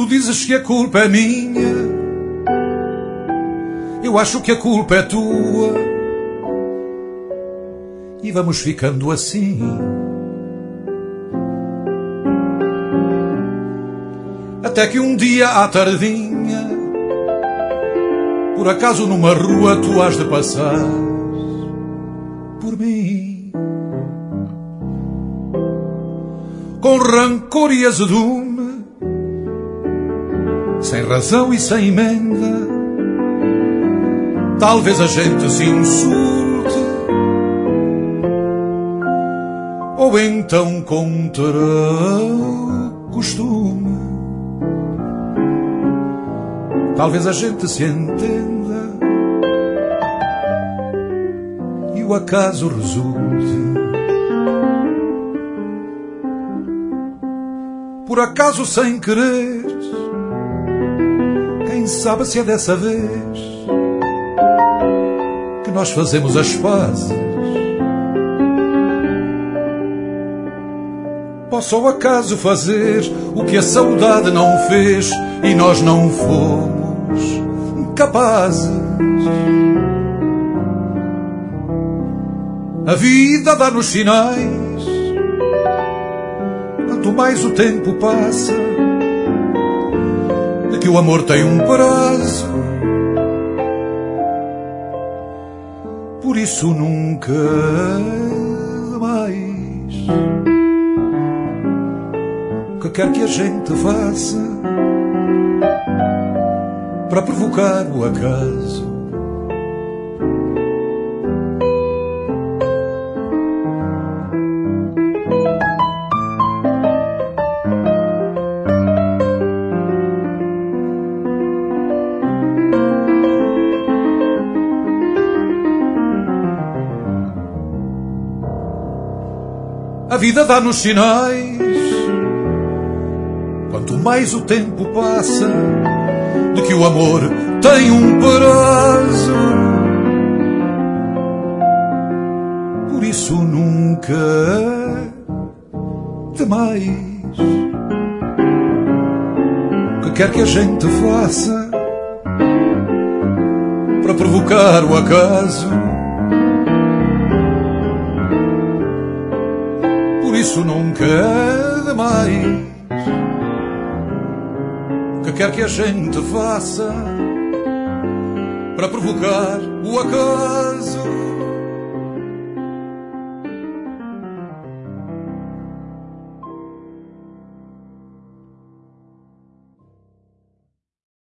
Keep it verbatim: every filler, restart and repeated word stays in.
Tu dizes que a culpa é minha, eu acho que a culpa é tua, e vamos ficando assim. Até que um dia à tardinha, por acaso numa rua tu has de passar por mim, com rancor e azedume, sem razão e sem emenda. Talvez a gente se insulte, ou então contra o costume. Talvez a gente se entenda e o acaso resulte. Por acaso sem querer, quem sabe se é dessa vez que nós fazemos as pazes. Possa o acaso fazer o que a saudade não fez e nós não fomos capazes. A vida dá-nos sinais, quanto mais o tempo passa, de que o amor tem um prazo. Por isso nunca mais. O que quer que a gente faça para provocar o acaso, a vida dá-nos sinais, quanto mais o tempo passa, de que o amor tem um prazo. Por isso nunca demais. O que quer que a gente faça para provocar o acaso, por isso nunca demais. O que quer que a gente faça para provocar o acaso.